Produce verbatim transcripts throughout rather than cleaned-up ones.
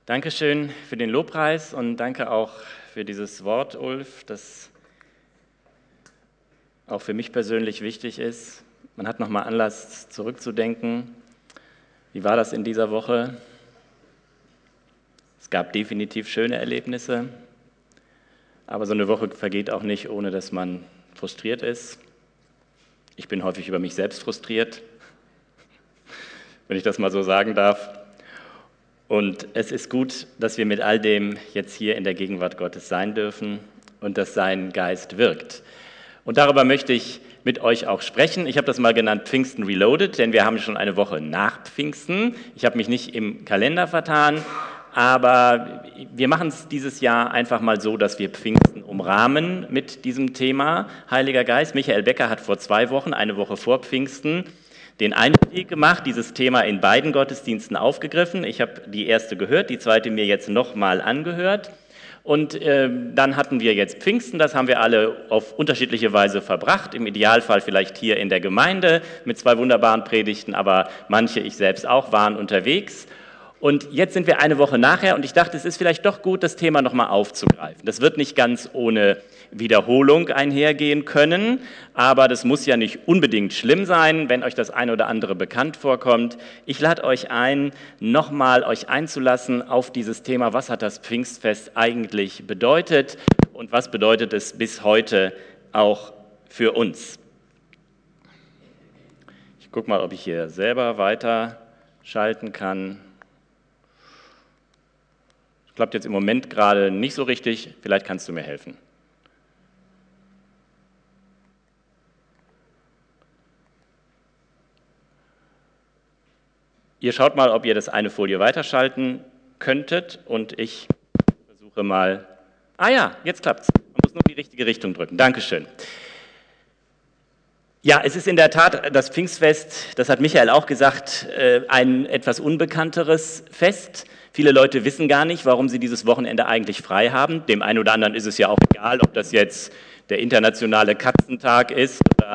Dankeschön für den Lobpreis und danke auch für dieses Wort, Ulf, das auch für mich persönlich wichtig ist. Man hat nochmal Anlass, zurückzudenken. Wie war das in dieser Woche? Es gab definitiv schöne Erlebnisse, aber so eine Woche vergeht auch nicht, ohne dass man frustriert ist. Ich bin häufig über mich selbst frustriert, wenn ich das mal so sagen darf. Und es ist gut, dass wir mit all dem jetzt hier in der Gegenwart Gottes sein dürfen und dass sein Geist wirkt. Und darüber möchte ich mit euch auch sprechen. Ich habe das mal genannt Pfingsten Reloaded, denn wir haben schon eine Woche nach Pfingsten. Ich habe mich nicht im Kalender vertan, aber wir machen es dieses Jahr einfach mal so, dass wir Pfingsten umrahmen mit diesem Thema Heiliger Geist. Michael Becker hat vor zwei Wochen, eine Woche vor Pfingsten, den Einstieg gemacht, dieses Thema in beiden Gottesdiensten aufgegriffen. Ich habe die erste gehört, die zweite mir jetzt nochmal angehört. Und äh, dann hatten wir jetzt Pfingsten, das haben wir alle auf unterschiedliche Weise verbracht, im Idealfall vielleicht hier in der Gemeinde mit zwei wunderbaren Predigten, aber manche, ich selbst auch, waren unterwegs. Und jetzt sind wir eine Woche nachher und ich dachte, es ist vielleicht doch gut, das Thema nochmal aufzugreifen. Das wird nicht ganz ohne Wiederholung einhergehen können, aber das muss ja nicht unbedingt schlimm sein, wenn euch das eine oder andere bekannt vorkommt. Ich lade euch ein, nochmal euch einzulassen auf dieses Thema, was hat das Pfingstfest eigentlich bedeutet und was bedeutet es bis heute auch für uns. Ich gucke mal, ob ich hier selber weiterschalten kann. Klappt jetzt im Moment gerade nicht so richtig, vielleicht kannst du mir helfen. Ihr schaut mal, ob ihr das eine Folie weiterschalten könntet und ich versuche mal, ah ja, jetzt klappt's. Man muss nur die richtige Richtung drücken. Dankeschön. Ja, es ist in der Tat das Pfingstfest, das hat Michael auch gesagt, ein etwas unbekannteres Fest. Viele Leute wissen gar nicht, warum sie dieses Wochenende eigentlich frei haben. Dem einen oder anderen ist es ja auch egal, ob das jetzt der internationale Katzentag ist oder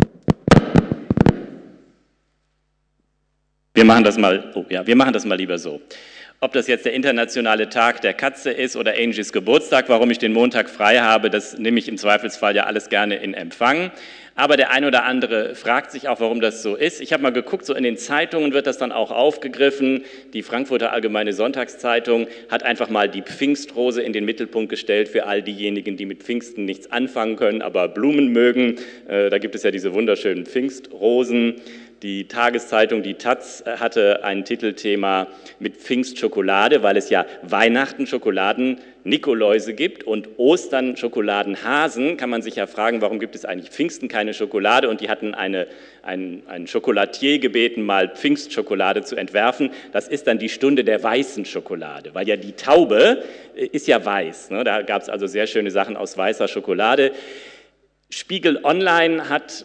wir machen das mal, oh ja, wir machen das mal lieber so. Ob das jetzt der internationale Tag der Katze ist oder Angies Geburtstag, warum ich den Montag frei habe, das nehme ich im Zweifelsfall ja alles gerne in Empfang. Aber der ein oder andere fragt sich auch, warum das so ist. Ich habe mal geguckt, so in den Zeitungen wird das dann auch aufgegriffen. Die Frankfurter Allgemeine Sonntagszeitung hat einfach mal die Pfingstrose in den Mittelpunkt gestellt für all diejenigen, die mit Pfingsten nichts anfangen können, aber Blumen mögen. Da gibt es ja diese wunderschönen Pfingstrosen. Die Tageszeitung, die Taz, hatte ein Titelthema mit Pfingstschokolade, weil es ja Weihnachten Schokoladen Nikoläuse gibt und Ostern Schokoladenhasen. Kann man sich ja fragen, warum gibt es eigentlich Pfingsten keine Schokolade? Und die hatten eine, einen, einen Chocolatier gebeten, mal Pfingstschokolade zu entwerfen. Das ist dann die Stunde der weißen Schokolade, weil ja die Taube ist ja weiß. Ne? Da gab es also sehr schöne Sachen aus weißer Schokolade. Spiegel Online hat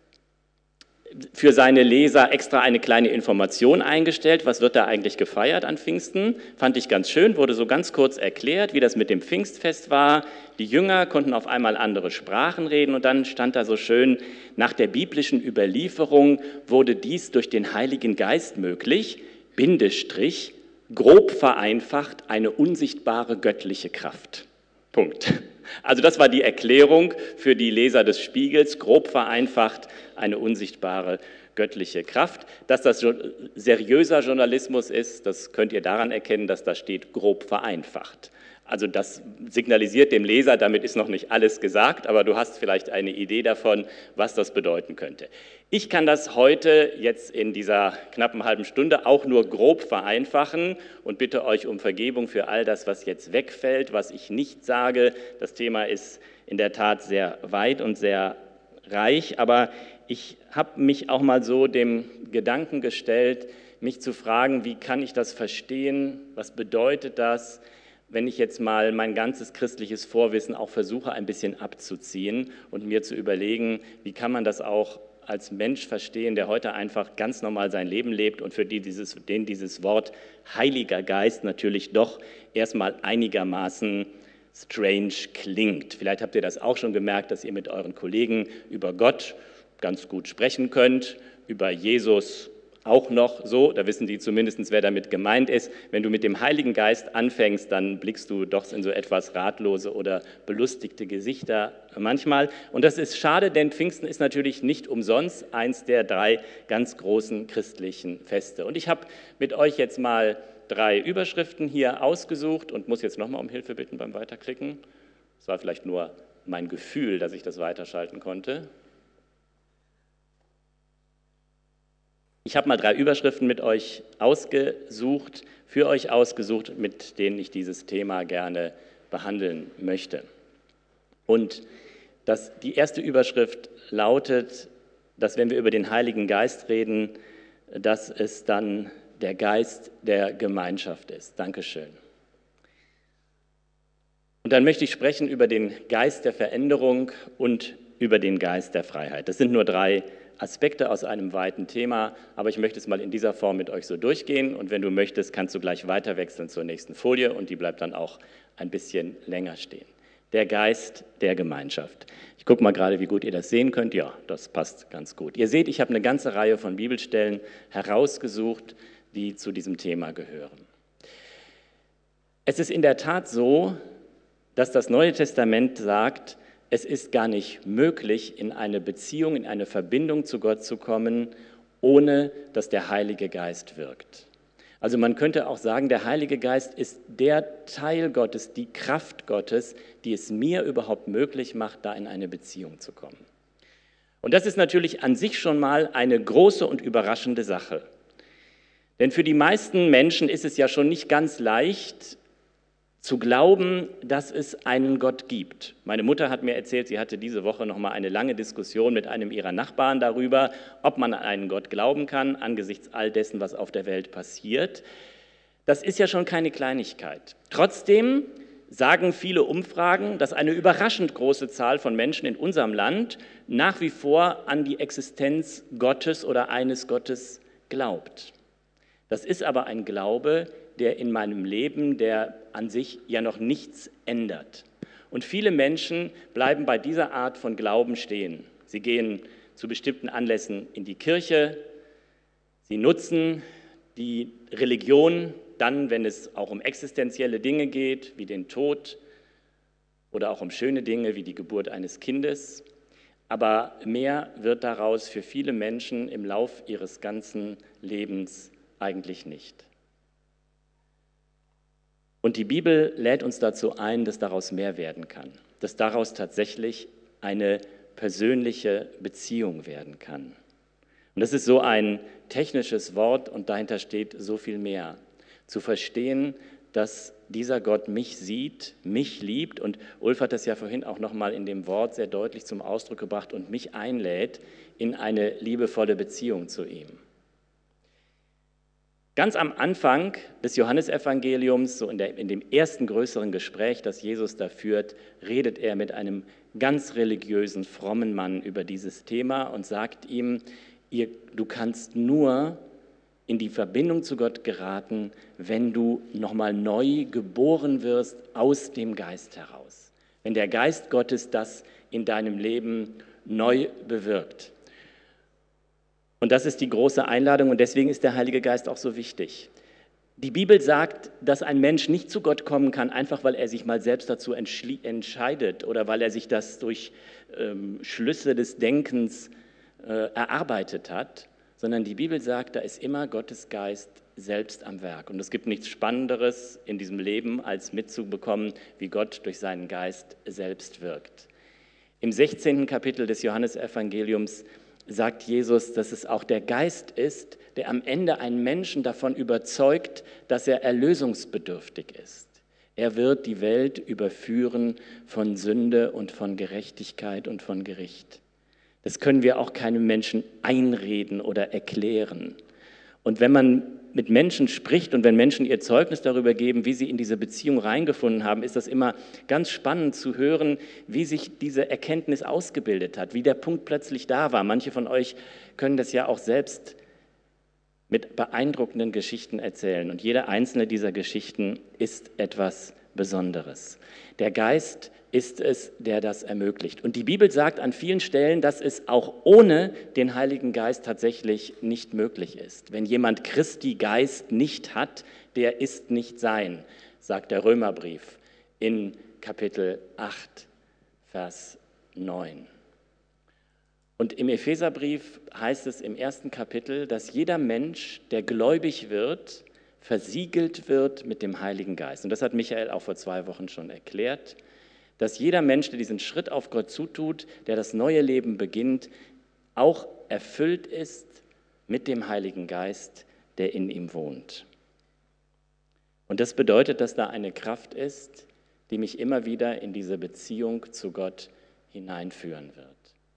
für seine Leser extra eine kleine Information eingestellt. Was wird da eigentlich gefeiert an Pfingsten? Fand ich ganz schön, wurde so ganz kurz erklärt, wie das mit dem Pfingstfest war. Die Jünger konnten auf einmal andere Sprachen reden und dann stand da so schön, nach der biblischen Überlieferung wurde dies durch den Heiligen Geist möglich, Bindestrich, grob vereinfacht, eine unsichtbare göttliche Kraft. Punkt. Also das war die Erklärung für die Leser des Spiegels, grob vereinfacht, eine unsichtbare göttliche Kraft. Dass das seriöser Journalismus ist, das könnt ihr daran erkennen, dass da steht, grob vereinfacht. Also das signalisiert dem Leser, damit ist noch nicht alles gesagt, aber du hast vielleicht eine Idee davon, was das bedeuten könnte. Ich kann das heute jetzt in dieser knappen halben Stunde auch nur grob vereinfachen und bitte euch um Vergebung für all das, was jetzt wegfällt, was ich nicht sage. Das Thema ist in der Tat sehr weit und sehr reich, aber ich habe mich auch mal so dem Gedanken gestellt, mich zu fragen, wie kann ich das verstehen, was bedeutet das, wenn ich jetzt mal mein ganzes christliches Vorwissen auch versuche, ein bisschen abzuziehen und mir zu überlegen, wie kann man das auch als Mensch verstehen, der heute einfach ganz normal sein Leben lebt und für die dieses, den dieses Wort Heiliger Geist natürlich doch erstmal einigermaßen strange klingt. Vielleicht habt ihr das auch schon gemerkt, dass ihr mit euren Kollegen über Gott ganz gut sprechen könnt, über Jesus auch noch so, da wissen die zumindest, wer damit gemeint ist, wenn du mit dem Heiligen Geist anfängst, dann blickst du doch in so etwas ratlose oder belustigte Gesichter manchmal. Und das ist schade, denn Pfingsten ist natürlich nicht umsonst eins der drei ganz großen christlichen Feste. Und ich habe mit euch jetzt mal drei Überschriften hier ausgesucht und muss jetzt nochmal um Hilfe bitten beim Weiterklicken. Es war vielleicht nur mein Gefühl, dass ich das weiterschalten konnte. Ich habe mal drei Überschriften mit euch ausgesucht, für euch ausgesucht, mit denen ich dieses Thema gerne behandeln möchte. Und das, die erste Überschrift lautet, dass wenn wir über den Heiligen Geist reden, dass es dann der Geist der Gemeinschaft ist. Dankeschön. Und dann möchte ich sprechen über den Geist der Veränderung und über den Geist der Freiheit. Das sind nur drei Aspekte aus einem weiten Thema, aber ich möchte es mal in dieser Form mit euch so durchgehen und wenn du möchtest, kannst du gleich weiter wechseln zur nächsten Folie und die bleibt dann auch ein bisschen länger stehen. Der Geist der Gemeinschaft. Ich gucke mal gerade, wie gut ihr das sehen könnt. Ja, das passt ganz gut. Ihr seht, ich habe eine ganze Reihe von Bibelstellen herausgesucht, die zu diesem Thema gehören. Es ist in der Tat so, dass das Neue Testament sagt, es ist gar nicht möglich, in eine Beziehung, in eine Verbindung zu Gott zu kommen, ohne dass der Heilige Geist wirkt. Also man könnte auch sagen, der Heilige Geist ist der Teil Gottes, die Kraft Gottes, die es mir überhaupt möglich macht, da in eine Beziehung zu kommen. Und das ist natürlich an sich schon mal eine große und überraschende Sache. Denn für die meisten Menschen ist es ja schon nicht ganz leicht, zu glauben, dass es einen Gott gibt. Meine Mutter hat mir erzählt, sie hatte diese Woche noch mal eine lange Diskussion mit einem ihrer Nachbarn darüber, ob man an einen Gott glauben kann, angesichts all dessen, was auf der Welt passiert. Das ist ja schon keine Kleinigkeit. Trotzdem sagen viele Umfragen, dass eine überraschend große Zahl von Menschen in unserem Land nach wie vor an die Existenz Gottes oder eines Gottes glaubt. Das ist aber ein Glaube, der in meinem Leben, der an sich ja noch nichts ändert. Und viele Menschen bleiben bei dieser Art von Glauben stehen. Sie gehen zu bestimmten Anlässen in die Kirche, sie nutzen die Religion dann, wenn es auch um existenzielle Dinge geht, wie den Tod oder auch um schöne Dinge wie die Geburt eines Kindes. Aber mehr wird daraus für viele Menschen im Lauf ihres ganzen Lebens eigentlich nicht. Und die Bibel lädt uns dazu ein, dass daraus mehr werden kann, dass daraus tatsächlich eine persönliche Beziehung werden kann. Und das ist so ein technisches Wort und dahinter steht so viel mehr. Zu verstehen, dass dieser Gott mich sieht, mich liebt und Ulf hat das ja vorhin auch nochmal in dem Wort sehr deutlich zum Ausdruck gebracht und mich einlädt in eine liebevolle Beziehung zu ihm. Ganz am Anfang des Johannesevangeliums, so in, der, in dem ersten größeren Gespräch, das Jesus da führt, redet er mit einem ganz religiösen, frommen Mann über dieses Thema und sagt ihm, ihr, du kannst nur in die Verbindung zu Gott geraten, wenn du nochmal neu geboren wirst aus dem Geist heraus. Wenn der Geist Gottes das in deinem Leben neu bewirkt. Und das ist die große Einladung und deswegen ist der Heilige Geist auch so wichtig. Die Bibel sagt, dass ein Mensch nicht zu Gott kommen kann, einfach weil er sich mal selbst dazu entscheidet oder weil er sich das durch ähm, Schlüsse des Denkens äh, erarbeitet hat, sondern die Bibel sagt, da ist immer Gottes Geist selbst am Werk. Und es gibt nichts Spannenderes in diesem Leben, als mitzubekommen, wie Gott durch seinen Geist selbst wirkt. Im sechzehnten Kapitel des Johannesevangeliums sagt Jesus, dass es auch der Geist ist, der am Ende einen Menschen davon überzeugt, dass er erlösungsbedürftig ist. Er wird die Welt überführen von Sünde und von Gerechtigkeit und von Gericht. Das können wir auch keinem Menschen einreden oder erklären. Und wenn man mit Menschen spricht und wenn Menschen ihr Zeugnis darüber geben, wie sie in diese Beziehung reingefunden haben, ist das immer ganz spannend zu hören, wie sich diese Erkenntnis ausgebildet hat, wie der Punkt plötzlich da war. Manche von euch können das ja auch selbst mit beeindruckenden Geschichten erzählen. Und jede einzelne dieser Geschichten ist etwas Besonderes. Der Geist ist es, der das ermöglicht. Und die Bibel sagt an vielen Stellen, dass es auch ohne den Heiligen Geist tatsächlich nicht möglich ist. Wenn jemand Christi Geist nicht hat, der ist nicht sein, sagt der Römerbrief in Kapitel acht, Vers neun. Und im Epheserbrief heißt es im ersten Kapitel, dass jeder Mensch, der gläubig wird, versiegelt wird mit dem Heiligen Geist. Und das hat Michael auch vor zwei Wochen schon erklärt, dass jeder Mensch, der diesen Schritt auf Gott zutut, der das neue Leben beginnt, auch erfüllt ist mit dem Heiligen Geist, der in ihm wohnt. Und das bedeutet, dass da eine Kraft ist, die mich immer wieder in diese Beziehung zu Gott hineinführen wird.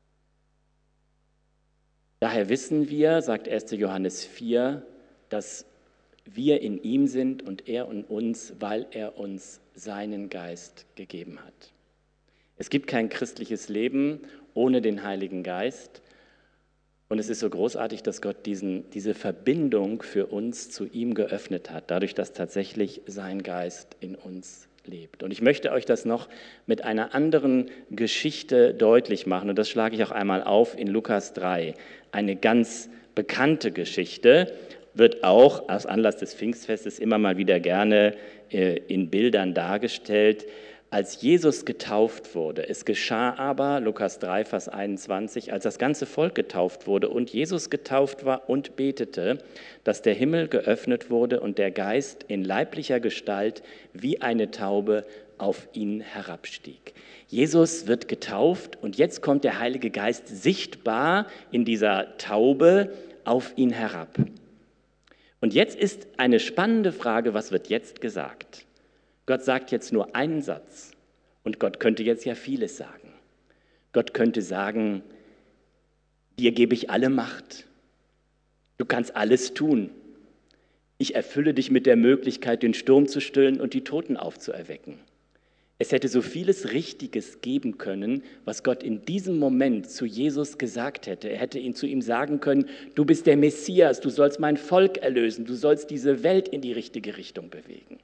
Daher wissen wir, sagt erster Johannes vier, dass wir in ihm sind und er in uns, weil er uns seinen Geist gegeben hat. Es gibt kein christliches Leben ohne den Heiligen Geist. Und es ist so großartig, dass Gott diesen, diese Verbindung für uns zu ihm geöffnet hat, dadurch, dass tatsächlich sein Geist in uns lebt. Und ich möchte euch das noch mit einer anderen Geschichte deutlich machen. Und das schlage ich auch einmal auf in Lukas drei. Eine ganz bekannte Geschichte, wird auch aus Anlass des Pfingstfestes immer mal wieder gerne äh, in Bildern dargestellt. Als Jesus getauft wurde, es geschah aber, Lukas drei, Vers einundzwanzig, als das ganze Volk getauft wurde und Jesus getauft war und betete, dass der Himmel geöffnet wurde und der Geist in leiblicher Gestalt wie eine Taube auf ihn herabstieg. Jesus wird getauft und jetzt kommt der Heilige Geist sichtbar in dieser Taube auf ihn herab. Und jetzt ist eine spannende Frage, was wird jetzt gesagt? Gott sagt jetzt nur einen Satz und Gott könnte jetzt ja vieles sagen. Gott könnte sagen, dir gebe ich alle Macht, du kannst alles tun. Ich erfülle dich mit der Möglichkeit, den Sturm zu stillen und die Toten aufzuerwecken. Es hätte so vieles Richtiges geben können, was Gott in diesem Moment zu Jesus gesagt hätte. Er hätte ihn zu ihm sagen können, du bist der Messias, du sollst mein Volk erlösen, du sollst diese Welt in die richtige Richtung bewegen.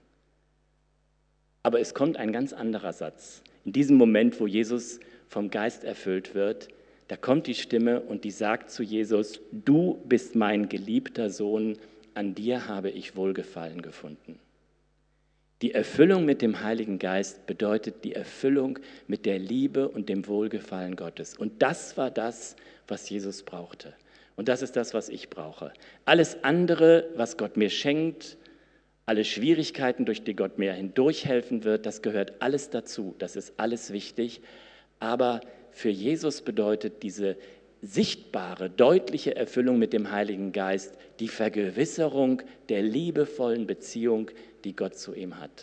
Aber es kommt ein ganz anderer Satz. In diesem Moment, wo Jesus vom Geist erfüllt wird, da kommt die Stimme und die sagt zu Jesus, du bist mein geliebter Sohn, an dir habe ich Wohlgefallen gefunden. Die Erfüllung mit dem Heiligen Geist bedeutet die Erfüllung mit der Liebe und dem Wohlgefallen Gottes. Und das war das, was Jesus brauchte. Und das ist das, was ich brauche. Alles andere, was Gott mir schenkt, alle Schwierigkeiten, durch die Gott mir hindurchhelfen wird, das gehört alles dazu. Das ist alles wichtig. Aber für Jesus bedeutet diese sichtbare, deutliche Erfüllung mit dem Heiligen Geist die Vergewisserung der liebevollen Beziehung, die Gott zu ihm hat.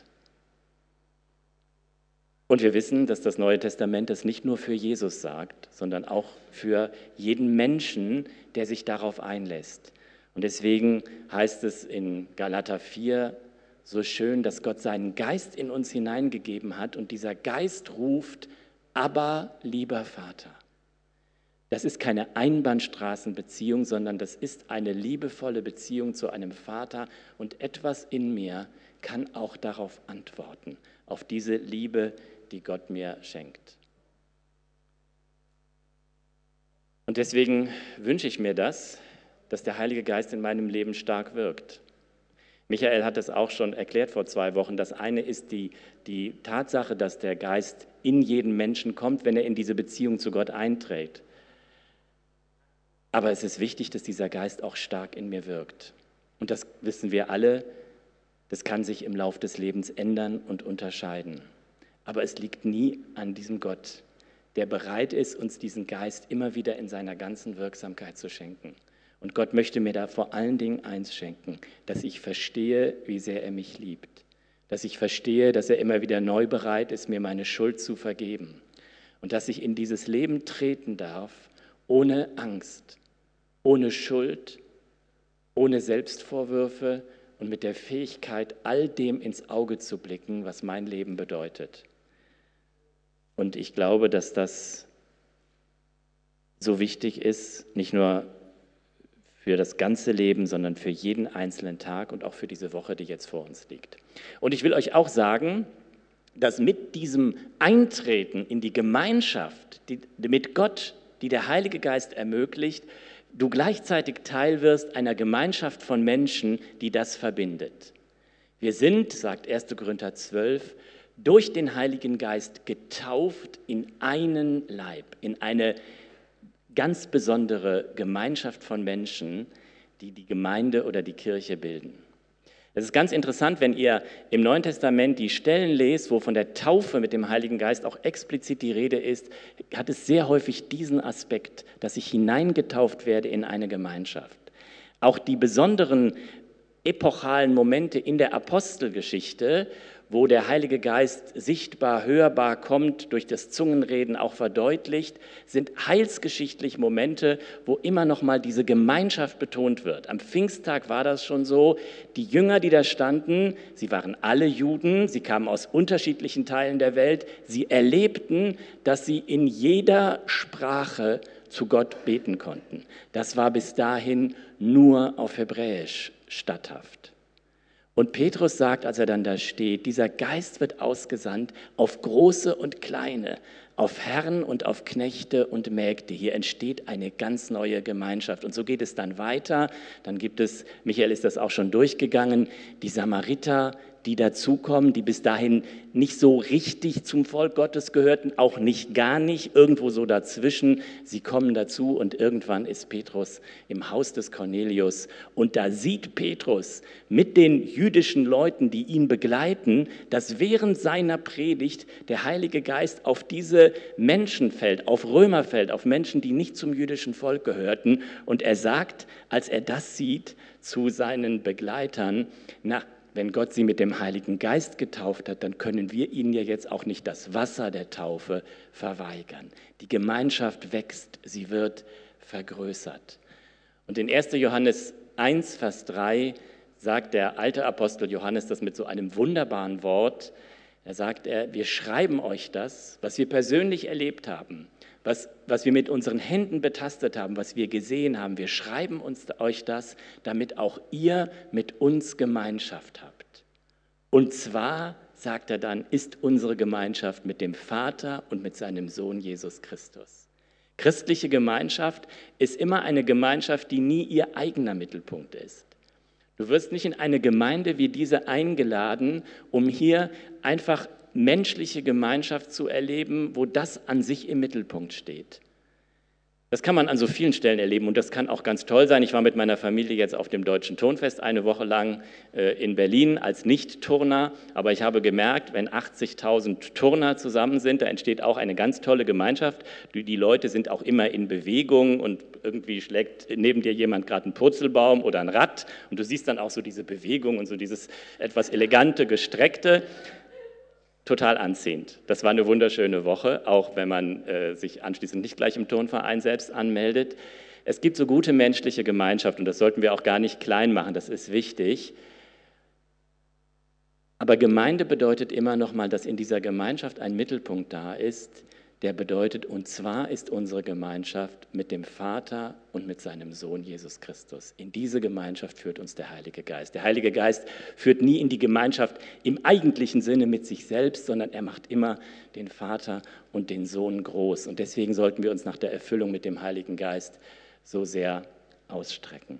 Und wir wissen, dass das Neue Testament das nicht nur für Jesus sagt, sondern auch für jeden Menschen, der sich darauf einlässt. Und deswegen heißt es in Galater vier so schön, dass Gott seinen Geist in uns hineingegeben hat und dieser Geist ruft, aber lieber Vater. Das ist keine Einbahnstraßenbeziehung, sondern das ist eine liebevolle Beziehung zu einem Vater und etwas in mir kann auch darauf antworten, auf diese Liebe, die Gott mir schenkt. Und deswegen wünsche ich mir das, dass der Heilige Geist in meinem Leben stark wirkt. Michael hat es auch schon erklärt vor zwei Wochen. Das eine ist die, die Tatsache, dass der Geist in jeden Menschen kommt, wenn er in diese Beziehung zu Gott eintritt. Aber es ist wichtig, dass dieser Geist auch stark in mir wirkt. Und das wissen wir alle, das kann sich im Lauf des Lebens ändern und unterscheiden. Aber es liegt nie an diesem Gott, der bereit ist, uns diesen Geist immer wieder in seiner ganzen Wirksamkeit zu schenken. Und Gott möchte mir da vor allen Dingen eins schenken, dass ich verstehe, wie sehr er mich liebt. Dass ich verstehe, dass er immer wieder neu bereit ist, mir meine Schuld zu vergeben. Und dass ich in dieses Leben treten darf, ohne Angst, ohne Schuld, ohne Selbstvorwürfe und mit der Fähigkeit, all dem ins Auge zu blicken, was mein Leben bedeutet. Und ich glaube, dass das so wichtig ist, nicht nur für das ganze Leben, sondern für jeden einzelnen Tag und auch für diese Woche, die jetzt vor uns liegt. Und ich will euch auch sagen, dass mit diesem Eintreten in die Gemeinschaft die, mit Gott, die der Heilige Geist ermöglicht, du gleichzeitig Teil wirst einer Gemeinschaft von Menschen, die das verbindet. Wir sind, sagt erster Korinther zwölf, durch den Heiligen Geist getauft in einen Leib, in eine ganz besondere Gemeinschaft von Menschen, die die Gemeinde oder die Kirche bilden. Es ist ganz interessant, wenn ihr im Neuen Testament die Stellen lest, wo von der Taufe mit dem Heiligen Geist auch explizit die Rede ist, hat es sehr häufig diesen Aspekt, dass ich hineingetauft werde in eine Gemeinschaft. Auch die besonderen epochalen Momente in der Apostelgeschichte, wo der Heilige Geist sichtbar, hörbar kommt, durch das Zungenreden auch verdeutlicht, sind heilsgeschichtlich Momente, wo immer noch mal diese Gemeinschaft betont wird. Am Pfingsttag war das schon so. Die Jünger, die da standen, sie waren alle Juden, sie kamen aus unterschiedlichen Teilen der Welt, sie erlebten, dass sie in jeder Sprache zu Gott beten konnten. Das war bis dahin nur auf Hebräisch statthaft. Und Petrus sagt, als er dann da steht, dieser Geist wird ausgesandt auf Große und Kleine, auf Herren und auf Knechte und Mägde. Hier entsteht eine ganz neue Gemeinschaft. Und so geht es dann weiter. Dann gibt es, Michael ist das auch schon durchgegangen, die Samariter, die dazukommen, die bis dahin nicht so richtig zum Volk Gottes gehörten, auch nicht gar nicht, irgendwo so dazwischen. Sie kommen dazu und irgendwann ist Petrus im Haus des Cornelius und da sieht Petrus mit den jüdischen Leuten, die ihn begleiten, dass während seiner Predigt der Heilige Geist auf diese Menschen fällt, auf Römer fällt, auf Menschen, die nicht zum jüdischen Volk gehörten. Und er sagt, als er das sieht, zu seinen Begleitern, na, wenn Gott sie mit dem Heiligen Geist getauft hat, dann können wir ihnen ja jetzt auch nicht das Wasser der Taufe verweigern. Die Gemeinschaft wächst, sie wird vergrößert. Und in erster Johannes eins, Vers drei sagt der alte Apostel Johannes das mit so einem wunderbaren Wort. Da sagt er, wir schreiben euch das, was wir persönlich erlebt haben, was, was wir mit unseren Händen betastet haben, was wir gesehen haben. Wir schreiben uns, euch das, damit auch ihr mit uns Gemeinschaft habt. Und zwar, sagt er dann, ist unsere Gemeinschaft mit dem Vater und mit seinem Sohn Jesus Christus. Christliche Gemeinschaft ist immer eine Gemeinschaft, die nie ihr eigener Mittelpunkt ist. Du wirst nicht in eine Gemeinde wie diese eingeladen, um hier einfach menschliche Gemeinschaft zu erleben, wo das an sich im Mittelpunkt steht. Das kann man an so vielen Stellen erleben und das kann auch ganz toll sein. Ich war mit meiner Familie jetzt auf dem Deutschen Turnfest eine Woche lang äh, in Berlin als Nicht-Turner, aber ich habe gemerkt, wenn achtzigtausend Turner zusammen sind, da entsteht auch eine ganz tolle Gemeinschaft. Die, die Leute sind auch immer in Bewegung und irgendwie schlägt neben dir jemand gerade einen Purzelbaum oder ein Rad und du siehst dann auch so diese Bewegung und so dieses etwas elegante, gestreckte. Total anziehend. Das war eine wunderschöne Woche, auch wenn man äh, sich anschließend nicht gleich im Turnverein selbst anmeldet. Es gibt so gute menschliche Gemeinschaft und das sollten wir auch gar nicht klein machen, das ist wichtig. Aber Gemeinde bedeutet immer noch mal, dass in dieser Gemeinschaft ein Mittelpunkt da ist, der bedeutet, und zwar ist unsere Gemeinschaft mit dem Vater und mit seinem Sohn Jesus Christus. In diese Gemeinschaft führt uns der Heilige Geist. Der Heilige Geist führt nie in die Gemeinschaft im eigentlichen Sinne mit sich selbst, sondern er macht immer den Vater und den Sohn groß. Und deswegen sollten wir uns nach der Erfüllung mit dem Heiligen Geist so sehr ausstrecken.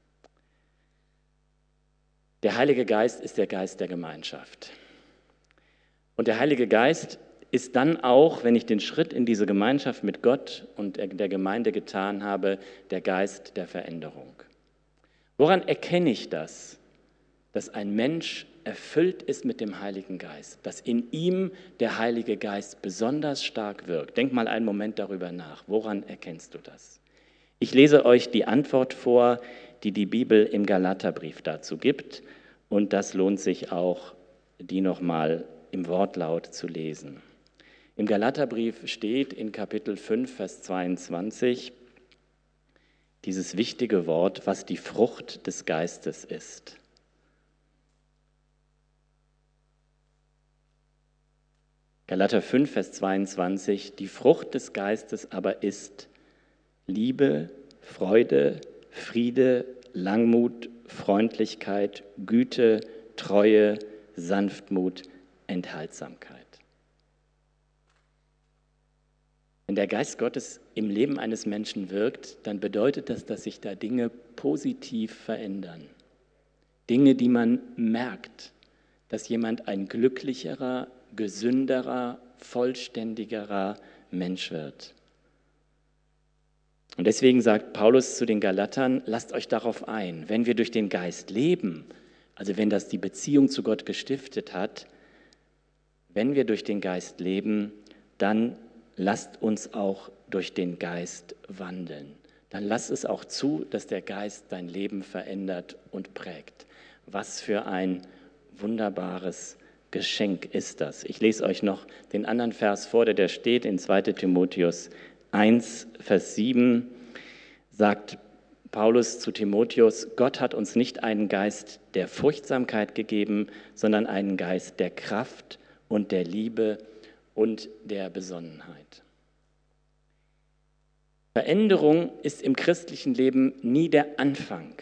Der Heilige Geist ist der Geist der Gemeinschaft. Und der Heilige Geist ist dann auch, wenn ich den Schritt in diese Gemeinschaft mit Gott und der Gemeinde getan habe, der Geist der Veränderung. Woran erkenne ich das, dass ein Mensch erfüllt ist mit dem Heiligen Geist, dass in ihm der Heilige Geist besonders stark wirkt? Denk mal einen Moment darüber nach. Woran erkennst du das? Ich lese euch die Antwort vor, die die Bibel im Galaterbrief dazu gibt. Und das lohnt sich auch, die nochmal im Wortlaut zu lesen. Im Galaterbrief steht in Kapitel fünf, Vers zweiundzwanzig dieses wichtige Wort, was die Frucht des Geistes ist. Galater fünf, Vers zweiundzwanzig, die Frucht des Geistes aber ist Liebe, Freude, Friede, Langmut, Freundlichkeit, Güte, Treue, Sanftmut, Enthaltsamkeit. Wenn der Geist Gottes im Leben eines Menschen wirkt, dann bedeutet das, dass sich da Dinge positiv verändern. Dinge, die man merkt, dass jemand ein glücklicherer, gesünderer, vollständigerer Mensch wird. Und deswegen sagt Paulus zu den Galatern, lasst euch darauf ein, wenn wir durch den Geist leben, also wenn das die Beziehung zu Gott gestiftet hat, wenn wir durch den Geist leben, dann lasst uns auch durch den Geist wandeln. Dann lass es auch zu, dass der Geist dein Leben verändert und prägt. Was für ein wunderbares Geschenk ist das. Ich lese euch noch den anderen Vers vor, der da steht in zweiter Timotheus eins, Vers sieben, sagt Paulus zu Timotheus, Gott hat uns nicht einen Geist der Furchtsamkeit gegeben, sondern einen Geist der Kraft und der Liebe und der Besonnenheit. Veränderung ist im christlichen Leben nie der Anfang.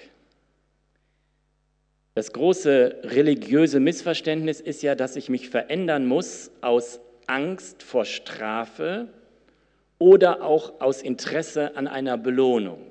Das große religiöse Missverständnis ist ja, dass ich mich verändern muss aus Angst vor Strafe oder auch aus Interesse an einer Belohnung.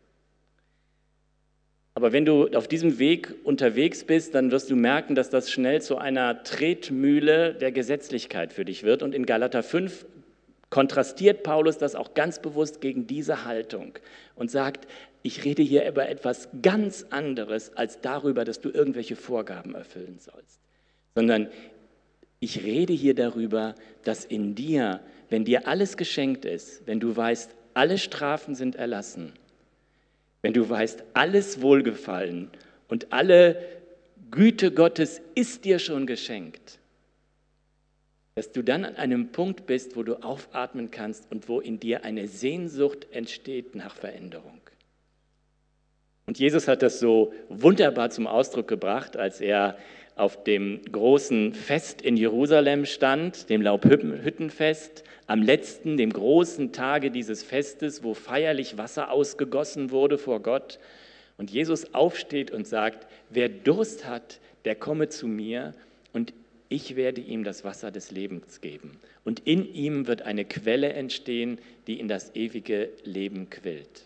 Aber wenn du auf diesem Weg unterwegs bist, dann wirst du merken, dass das schnell zu einer Tretmühle der Gesetzlichkeit für dich wird. Und in Galater fünf kontrastiert Paulus das auch ganz bewusst gegen diese Haltung und sagt, ich rede hier über etwas ganz anderes als darüber, dass du irgendwelche Vorgaben erfüllen sollst, sondern ich rede hier darüber, dass in dir, wenn dir alles geschenkt ist, wenn du weißt, alle Strafen sind erlassen, wenn du weißt, alles Wohlgefallen und alle Güte Gottes ist dir schon geschenkt, dass du dann an einem Punkt bist, wo du aufatmen kannst und wo in dir eine Sehnsucht entsteht nach Veränderung. Und Jesus hat das so wunderbar zum Ausdruck gebracht, als er auf dem großen Fest in Jerusalem stand, dem Laubhüttenfest, am letzten, dem großen Tage dieses Festes, wo feierlich Wasser ausgegossen wurde vor Gott. Und Jesus aufsteht und sagt, wer Durst hat, der komme zu mir und ich werde ihm das Wasser des Lebens geben. Und in ihm wird eine Quelle entstehen, die in das ewige Leben quillt.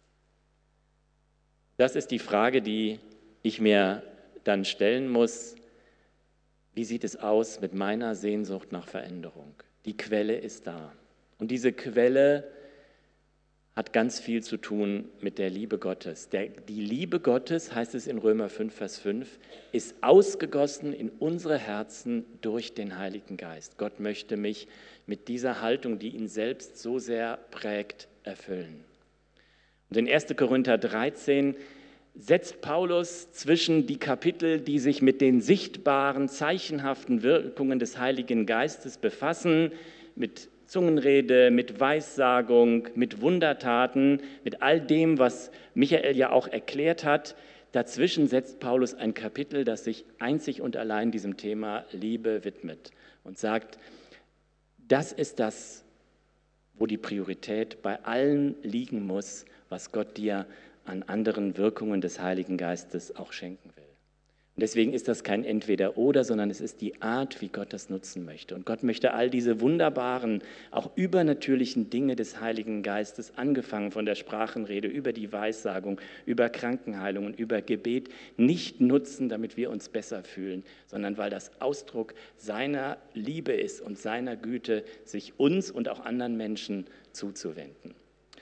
Das ist die Frage, die ich mir dann stellen muss. Wie sieht es aus mit meiner Sehnsucht nach Veränderung? Die Quelle ist da. Und diese Quelle hat ganz viel zu tun mit der Liebe Gottes. Der, die Liebe Gottes, heißt es in Römer fünf, Vers fünf, ist ausgegossen in unsere Herzen durch den Heiligen Geist. Gott möchte mich mit dieser Haltung, die ihn selbst so sehr prägt, erfüllen. Und in erster Korinther dreizehn setzt Paulus zwischen die Kapitel, die sich mit den sichtbaren, zeichenhaften Wirkungen des Heiligen Geistes befassen, mit Zungenrede, mit Weissagung, mit Wundertaten, mit all dem, was Michael ja auch erklärt hat. Dazwischen setzt Paulus ein Kapitel, das sich einzig und allein diesem Thema Liebe widmet und sagt, das ist das, wo die Priorität bei allen liegen muss, was Gott dir an anderen Wirkungen des Heiligen Geistes auch schenken will. Und deswegen ist das kein Entweder-Oder, sondern es ist die Art, wie Gott das nutzen möchte. Und Gott möchte all diese wunderbaren, auch übernatürlichen Dinge des Heiligen Geistes, angefangen von der Sprachenrede, über die Weissagung, über Krankenheilung und über Gebet, nicht nutzen, damit wir uns besser fühlen, sondern weil das Ausdruck seiner Liebe ist und seiner Güte, sich uns und auch anderen Menschen zuzuwenden.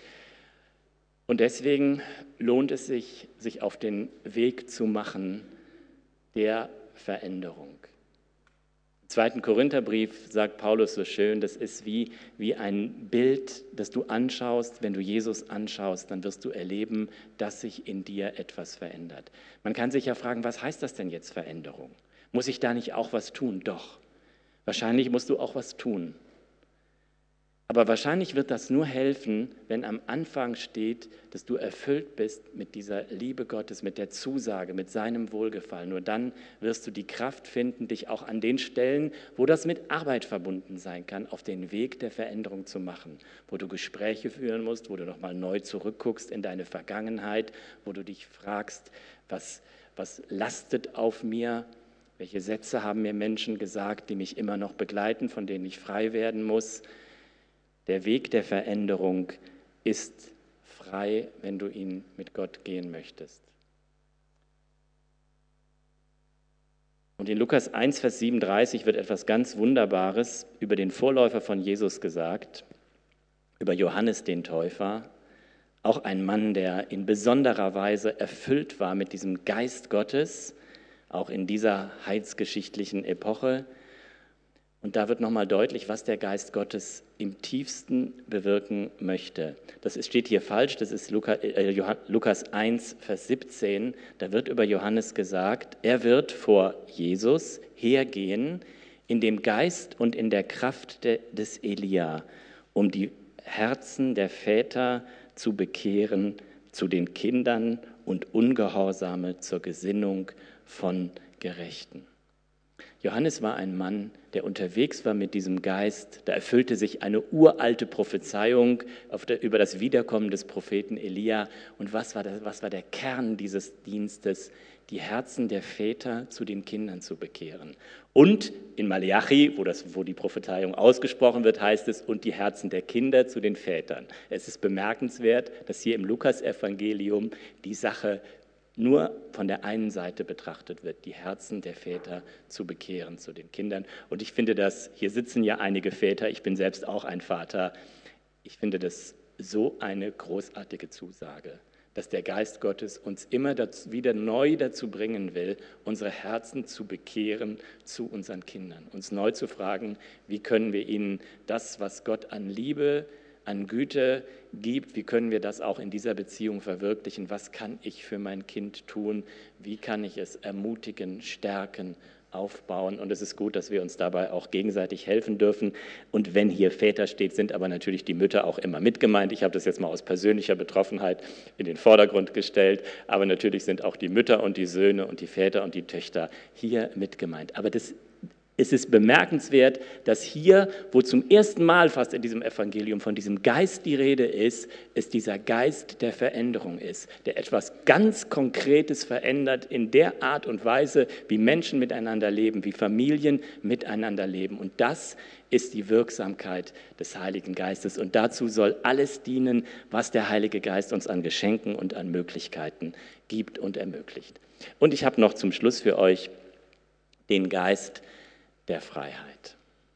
Und deswegen lohnt es sich, sich auf den Weg zu machen der Veränderung. Im zweiten Korintherbrief sagt Paulus so schön, das ist wie, wie ein Bild, das du anschaust. Wenn du Jesus anschaust, dann wirst du erleben, dass sich in dir etwas verändert. Man kann sich ja fragen, was heißt das denn jetzt Veränderung? Muss ich da nicht auch was tun? Doch, wahrscheinlich musst du auch was tun. Aber wahrscheinlich wird das nur helfen, wenn am Anfang steht, dass du erfüllt bist mit dieser Liebe Gottes, mit der Zusage, mit seinem Wohlgefallen. Nur dann wirst du die Kraft finden, dich auch an den Stellen, wo das mit Arbeit verbunden sein kann, auf den Weg der Veränderung zu machen. Wo du Gespräche führen musst, wo du nochmal neu zurückguckst in deine Vergangenheit, wo du dich fragst, was, was lastet auf mir, Welche Sätze haben mir Menschen gesagt, die mich immer noch begleiten, von denen ich frei werden muss? Der Weg der Veränderung ist frei, wenn du ihn mit Gott gehen möchtest. Und in Lukas eins, Vers siebenunddreißig wird etwas ganz Wunderbares über den Vorläufer von Jesus gesagt, über Johannes den Täufer, auch ein Mann, der in besonderer Weise erfüllt war mit diesem Geist Gottes, auch in dieser heilsgeschichtlichen Epoche. Und da wird nochmal deutlich, was der Geist Gottes im tiefsten bewirken möchte. Das steht hier falsch, das ist Lukas eins, Vers siebzehn. Da wird über Johannes gesagt, er wird vor Jesus hergehen in dem Geist und in der Kraft des Elia, um die Herzen der Väter zu bekehren zu den Kindern und Ungehorsame zur Gesinnung von Gerechten. Johannes war ein Mann, der unterwegs war mit diesem Geist. Da erfüllte sich eine uralte Prophezeiung auf der, über das Wiederkommen des Propheten Elia. Und was war, das, was war der Kern dieses Dienstes? Die Herzen der Väter zu den Kindern zu bekehren. Und in Maleachi, wo, das, wo die Prophezeiung ausgesprochen wird, heißt es, und die Herzen der Kinder zu den Vätern. Es ist bemerkenswert, dass hier im Lukasevangelium die Sache nur von der einen Seite betrachtet wird, die Herzen der Väter zu bekehren zu den Kindern. Und ich finde das, hier sitzen ja einige Väter, ich bin selbst auch ein Vater, ich finde das so eine großartige Zusage, dass der Geist Gottes uns immer dazu, wieder neu dazu bringen will, unsere Herzen zu bekehren zu unseren Kindern, uns neu zu fragen, wie können wir ihnen das, was Gott an Liebe, an Güte gibt, wie können wir das auch in dieser Beziehung verwirklichen, was kann ich für mein Kind tun, wie kann ich es ermutigen, stärken, aufbauen. Und es ist gut, dass wir uns dabei auch gegenseitig helfen dürfen. Und wenn hier Väter steht, sind aber natürlich die Mütter auch immer mitgemeint. Ich habe das jetzt mal aus persönlicher Betroffenheit in den Vordergrund gestellt, aber natürlich sind auch die Mütter und die Söhne und die Väter und die Töchter hier mitgemeint. Aber das Es ist bemerkenswert, dass hier, wo zum ersten Mal fast in diesem Evangelium von diesem Geist die Rede ist, es dieser Geist der Veränderung ist, der etwas ganz Konkretes verändert in der Art und Weise, wie Menschen miteinander leben, wie Familien miteinander leben. Und das ist die Wirksamkeit des Heiligen Geistes. Und dazu soll alles dienen, was der Heilige Geist uns an Geschenken und an Möglichkeiten gibt und ermöglicht. Und ich habe noch zum Schluss für euch den Geist der Freiheit.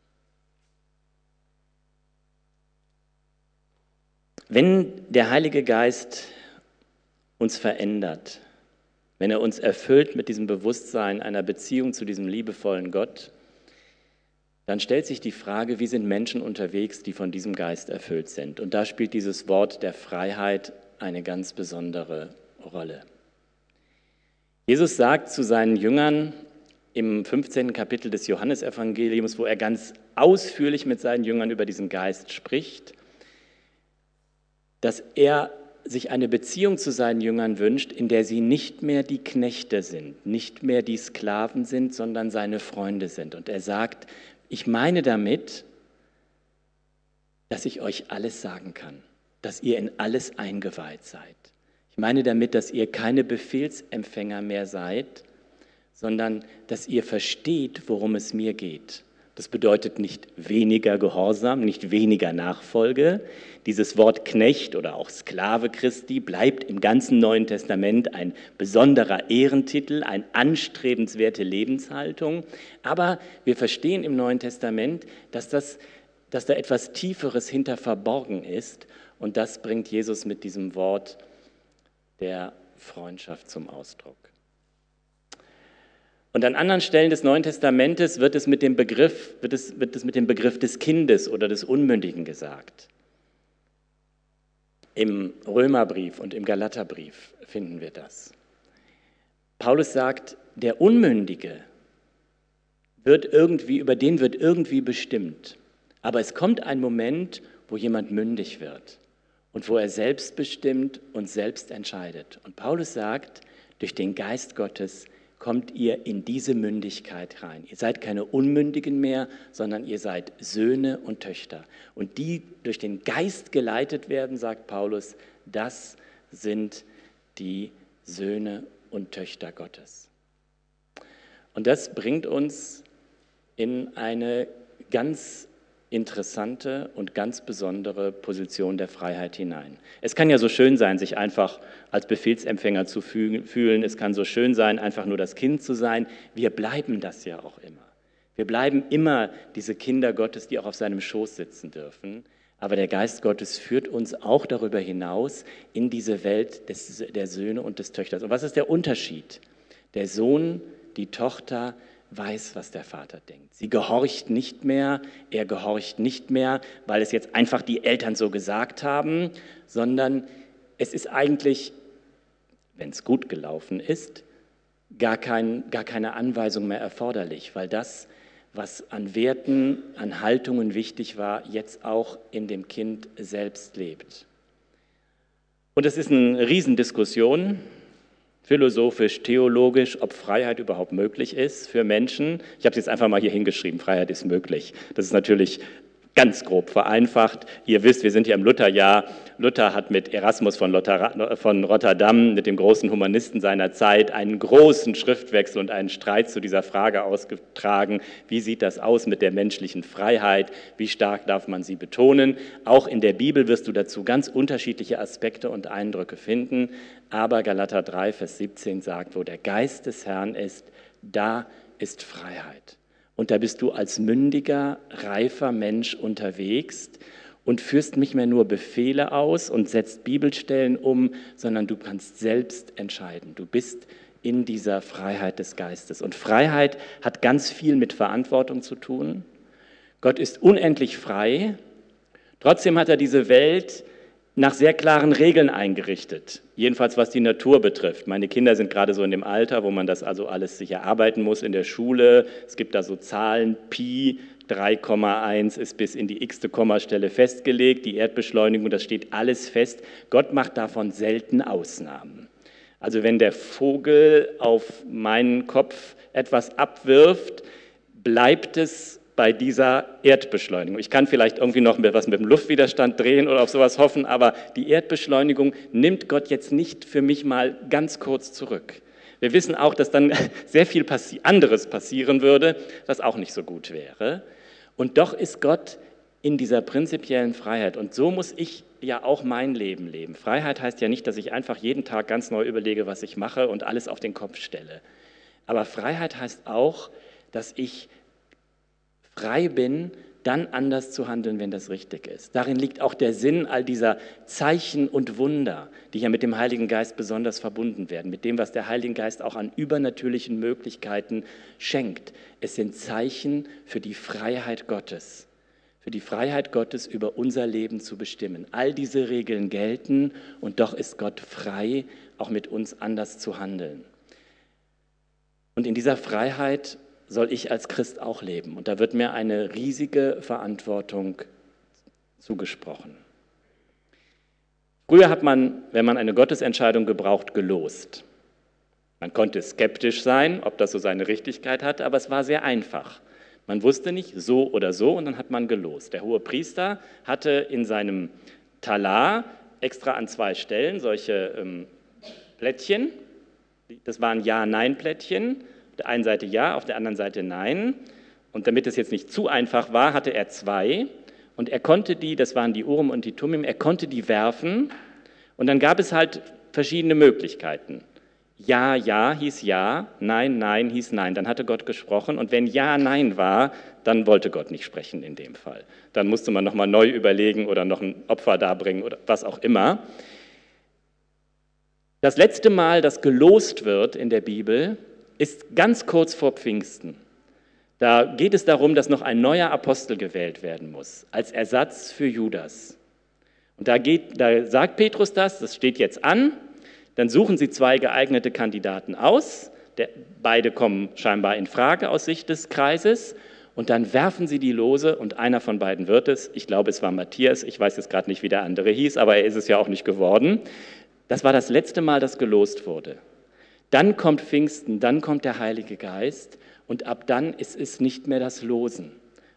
Wenn der Heilige Geist uns verändert, wenn er uns erfüllt mit diesem Bewusstsein einer Beziehung zu diesem liebevollen Gott, dann stellt sich die Frage, wie sind Menschen unterwegs, die von diesem Geist erfüllt sind? Und da spielt dieses Wort der Freiheit eine ganz besondere Rolle. Jesus sagt zu seinen Jüngern, im fünfzehnten Kapitel des Johannesevangeliums, wo er ganz ausführlich mit seinen Jüngern über diesen Geist spricht, dass er sich eine Beziehung zu seinen Jüngern wünscht, in der sie nicht mehr die Knechte sind, nicht mehr die Sklaven sind, sondern seine Freunde sind. Und er sagt, ich meine damit, dass ich euch alles sagen kann, dass ihr in alles eingeweiht seid. Ich meine damit, dass ihr keine Befehlsempfänger mehr seid, sondern dass ihr versteht, worum es mir geht. Das bedeutet nicht weniger Gehorsam, nicht weniger Nachfolge. Dieses Wort Knecht oder auch Sklave Christi bleibt im ganzen Neuen Testament ein besonderer Ehrentitel, eine anstrebenswerte Lebenshaltung. Aber wir verstehen im Neuen Testament, dass, das, dass da etwas Tieferes hinter verborgen ist. Und das bringt Jesus mit diesem Wort der Freundschaft zum Ausdruck. Und an anderen Stellen des Neuen Testamentes wird es mit dem Begriff, wird es, wird es mit dem Begriff des Kindes oder des Unmündigen gesagt. Im Römerbrief und im Galaterbrief finden wir das. Paulus sagt, der Unmündige wird irgendwie, über den wird irgendwie bestimmt. Aber es kommt ein Moment, wo jemand mündig wird und wo er selbst bestimmt und selbst entscheidet. Und Paulus sagt, durch den Geist Gottes kommt ihr in diese Mündigkeit rein. Ihr seid keine Unmündigen mehr, sondern ihr seid Söhne und Töchter. Und die durch den Geist geleitet werden, sagt Paulus, das sind die Söhne und Töchter Gottes. Und das bringt uns in eine ganz interessante und ganz besondere Position der Freiheit hinein. Es kann ja so schön sein, sich einfach als Befehlsempfänger zu fühlen. Es kann so schön sein, einfach nur das Kind zu sein. Wir bleiben das ja auch immer. Wir bleiben immer diese Kinder Gottes, die auch auf seinem Schoß sitzen dürfen. Aber der Geist Gottes führt uns auch darüber hinaus in diese Welt des, der Söhne und des Töchters. Und was ist der Unterschied? Der Sohn, die Tochter weiß, was der Vater denkt. Sie gehorcht nicht mehr, er gehorcht nicht mehr, weil es jetzt einfach die Eltern so gesagt haben, sondern es ist eigentlich, wenn es gut gelaufen ist, gar, kein, gar keine Anweisung mehr erforderlich, weil das, was an Werten, an Haltungen wichtig war, jetzt auch in dem Kind selbst lebt. Und es ist eine Riesendiskussion, philosophisch, theologisch, ob Freiheit überhaupt möglich ist für Menschen. Ich habe es jetzt einfach mal hier hingeschrieben, Freiheit ist möglich. Das ist natürlich ganz grob vereinfacht. Ihr wisst, wir sind hier im Lutherjahr. Luther hat mit Erasmus von, Luther, von Rotterdam, mit dem großen Humanisten seiner Zeit, einen großen Schriftwechsel und einen Streit zu dieser Frage ausgetragen. Wie sieht das aus mit der menschlichen Freiheit? Wie stark darf man sie betonen? Auch in der Bibel wirst du dazu ganz unterschiedliche Aspekte und Eindrücke finden. Aber Galater drei, Vers siebzehn sagt, wo der Geist des Herrn ist, da ist Freiheit. Und da bist du als mündiger, reifer Mensch unterwegs und führst nicht mehr nur Befehle aus und setzt Bibelstellen um, sondern du kannst selbst entscheiden. Du bist in dieser Freiheit des Geistes. Und Freiheit hat ganz viel mit Verantwortung zu tun. Gott ist unendlich frei, trotzdem hat er diese Welt nach sehr klaren Regeln eingerichtet, jedenfalls was die Natur betrifft. Meine Kinder sind gerade so in dem Alter, wo man das also alles sich erarbeiten muss in der Schule. Es gibt da so Zahlen, Pi, drei Komma eins ist bis in die x-te Kommastelle festgelegt, die Erdbeschleunigung, das steht alles fest. Gott macht davon selten Ausnahmen. Also wenn der Vogel auf meinen Kopf etwas abwirft, bleibt es bei dieser Erdbeschleunigung. Ich kann vielleicht irgendwie noch was mit dem Luftwiderstand drehen oder auf sowas hoffen, aber die Erdbeschleunigung nimmt Gott jetzt nicht für mich mal ganz kurz zurück. Wir wissen auch, dass dann sehr viel passi- anderes passieren würde, was auch nicht so gut wäre. Und doch ist Gott in dieser prinzipiellen Freiheit. Und so muss ich ja auch mein Leben leben. Freiheit heißt ja nicht, dass ich einfach jeden Tag ganz neu überlege, was ich mache und alles auf den Kopf stelle. Aber Freiheit heißt auch, dass ich frei bin, dann anders zu handeln, wenn das richtig ist. Darin liegt auch der Sinn all dieser Zeichen und Wunder, die ja mit dem Heiligen Geist besonders verbunden werden, mit dem, was der Heilige Geist auch an übernatürlichen Möglichkeiten schenkt. Es sind Zeichen für die Freiheit Gottes, für die Freiheit Gottes, über unser Leben zu bestimmen. All diese Regeln gelten und doch ist Gott frei, auch mit uns anders zu handeln. Und in dieser Freiheit soll ich als Christ auch leben. Und da wird mir eine riesige Verantwortung zugesprochen. Früher hat man, wenn man eine Gottesentscheidung gebraucht, gelost. Man konnte skeptisch sein, ob das so seine Richtigkeit hatte, aber es war sehr einfach. Man wusste nicht, so oder so, und dann hat man gelost. Der Hohepriester hatte in seinem Talar extra an zwei Stellen solche ähm, Plättchen, das waren Ja-Nein-Plättchen, auf der einen Seite ja, auf der anderen Seite nein. Und damit es jetzt nicht zu einfach war, hatte er zwei. Und er konnte die, das waren die Urim und die Thummim, er konnte die werfen. Und dann gab es halt verschiedene Möglichkeiten. Ja, ja hieß ja, nein, nein hieß nein. Dann hatte Gott gesprochen. Und wenn ja, nein war, dann wollte Gott nicht sprechen in dem Fall. Dann musste man nochmal neu überlegen oder noch ein Opfer darbringen oder was auch immer. Das letzte Mal, dass gelost wird in der Bibel, ist ganz kurz vor Pfingsten. Da geht es darum, dass noch ein neuer Apostel gewählt werden muss, als Ersatz für Judas. Und da, geht, da sagt Petrus das, das steht jetzt an, dann suchen sie zwei geeignete Kandidaten aus, der, beide kommen scheinbar in Frage aus Sicht des Kreises, und dann werfen sie die Lose und einer von beiden wird es, ich glaube es war Matthias, ich weiß jetzt gerade nicht, wie der andere hieß, aber er ist es ja auch nicht geworden. Das war das letzte Mal, dass gelost wurde. Dann kommt Pfingsten, dann kommt der Heilige Geist und ab dann ist es nicht mehr das Losen.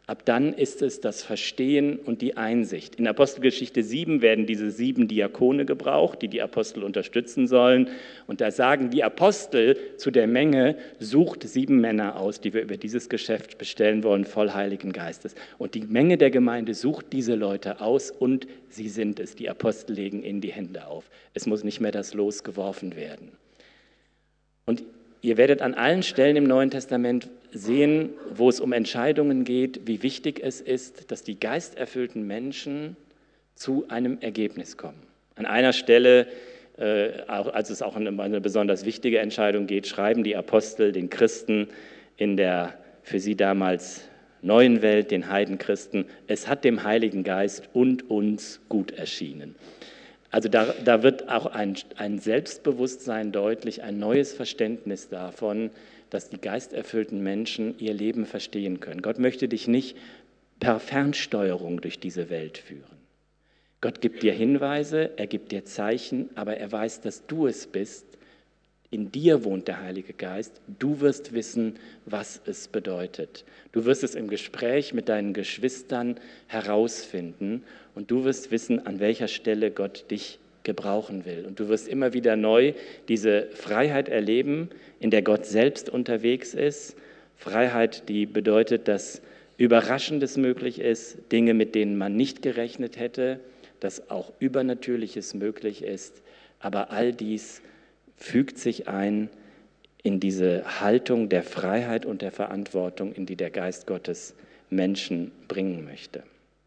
Ab dann ist es das Verstehen und die Einsicht. In Apostelgeschichte sieben werden diese sieben Diakone gebraucht, die die Apostel unterstützen sollen. Und da sagen die Apostel zu der Menge, sucht sieben Männer aus, die wir über dieses Geschäft bestellen wollen, voll Heiligen Geistes. Und die Menge der Gemeinde sucht diese Leute aus und sie sind es. Die Apostel legen ihnen die Hände auf. Es muss nicht mehr das Los geworfen werden. Und ihr werdet an allen Stellen im Neuen Testament sehen, wo es um Entscheidungen geht, wie wichtig es ist, dass die geisterfüllten Menschen zu einem Ergebnis kommen. An einer Stelle, äh, als es auch um eine besonders wichtige Entscheidung geht, schreiben die Apostel den Christen in der für sie damals neuen Welt, den Heidenchristen, es hat dem Heiligen Geist und uns gut erschienen. Also da, da wird auch ein, ein Selbstbewusstsein deutlich, ein neues Verständnis davon, dass die geisterfüllten Menschen ihr Leben verstehen können. Gott möchte dich nicht per Fernsteuerung durch diese Welt führen. Gott gibt dir Hinweise, er gibt dir Zeichen, aber er weiß, dass du es bist. In dir wohnt der Heilige Geist. Du wirst wissen, was es bedeutet. Du wirst es im Gespräch mit deinen Geschwistern herausfinden und du wirst wissen, an welcher Stelle Gott dich gebrauchen will. Und du wirst immer wieder neu diese Freiheit erleben, in der Gott selbst unterwegs ist. Freiheit, die bedeutet, dass Überraschendes möglich ist, Dinge, mit denen man nicht gerechnet hätte, dass auch Übernatürliches möglich ist. Aber all dies fügt sich ein in diese Haltung der Freiheit und der Verantwortung, in die der Geist Gottes Menschen bringen möchte.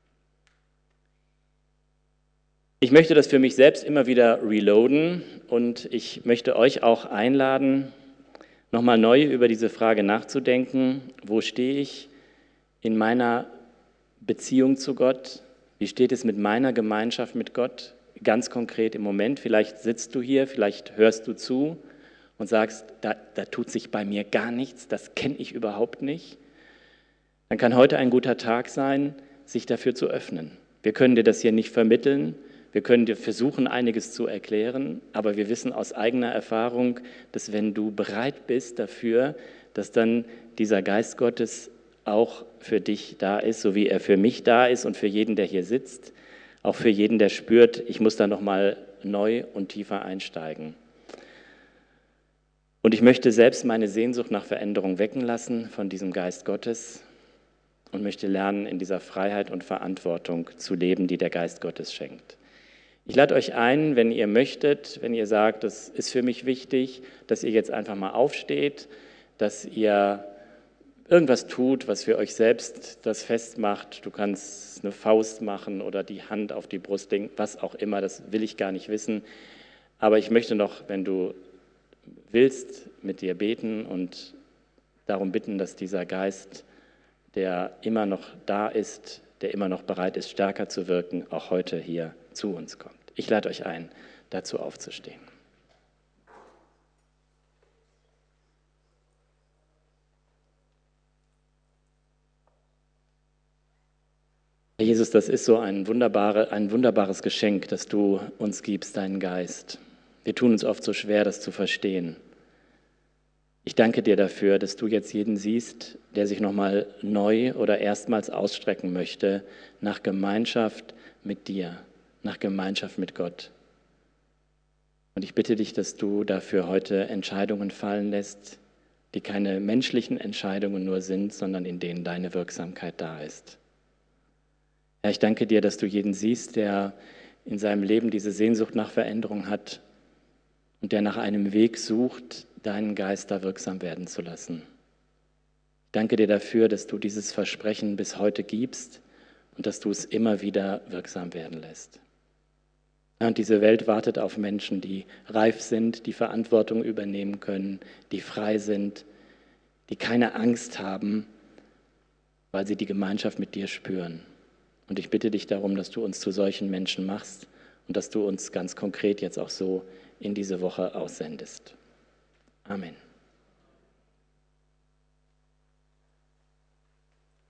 Ich möchte das für mich selbst immer wieder reloaden und ich möchte euch auch einladen, nochmal neu über diese Frage nachzudenken. Wo stehe ich in meiner Beziehung zu Gott? Wie steht es mit meiner Gemeinschaft mit Gott? Ganz konkret im Moment, vielleicht sitzt du hier, vielleicht hörst du zu und sagst, da, da tut sich bei mir gar nichts, das kenne ich überhaupt nicht. Dann kann heute ein guter Tag sein, sich dafür zu öffnen. Wir können dir das hier nicht vermitteln, wir können dir versuchen, einiges zu erklären, aber wir wissen aus eigener Erfahrung, dass wenn du bereit bist dafür, dass dann dieser Geist Gottes auch für dich da ist, so wie er für mich da ist und für jeden, der hier sitzt, auch für jeden, der spürt, ich muss da nochmal neu und tiefer einsteigen. Und ich möchte selbst meine Sehnsucht nach Veränderung wecken lassen von diesem Geist Gottes und möchte lernen, in dieser Freiheit und Verantwortung zu leben, die der Geist Gottes schenkt. Ich lade euch ein, wenn ihr möchtet, wenn ihr sagt, das ist für mich wichtig, dass ihr jetzt einfach mal aufsteht, dass ihr irgendwas tut, was für euch selbst das festmacht. Du kannst eine Faust machen oder die Hand auf die Brust legen, was auch immer, das will ich gar nicht wissen. Aber ich möchte noch, wenn du willst, mit dir beten und darum bitten, dass dieser Geist, der immer noch da ist, der immer noch bereit ist, stärker zu wirken, auch heute hier zu uns kommt. Ich lade euch ein, dazu aufzustehen. Jesus, das ist so ein, wunderbare, ein wunderbares Geschenk, das du uns gibst, deinen Geist. Wir tun uns oft so schwer, das zu verstehen. Ich danke dir dafür, dass du jetzt jeden siehst, der sich nochmal neu oder erstmals ausstrecken möchte nach Gemeinschaft mit dir, nach Gemeinschaft mit Gott. Und ich bitte dich, dass du dafür heute Entscheidungen fallen lässt, die keine menschlichen Entscheidungen nur sind, sondern in denen deine Wirksamkeit da ist. Herr, ich danke dir, dass du jeden siehst, der in seinem Leben diese Sehnsucht nach Veränderung hat und der nach einem Weg sucht, deinen Geist da wirksam werden zu lassen. Ich danke dir dafür, dass du dieses Versprechen bis heute gibst und dass du es immer wieder wirksam werden lässt. Und diese Welt wartet auf Menschen, die reif sind, die Verantwortung übernehmen können, die frei sind, die keine Angst haben, weil sie die Gemeinschaft mit dir spüren. Und ich bitte dich darum, dass du uns zu solchen Menschen machst und dass du uns ganz konkret jetzt auch so in diese Woche aussendest. Amen.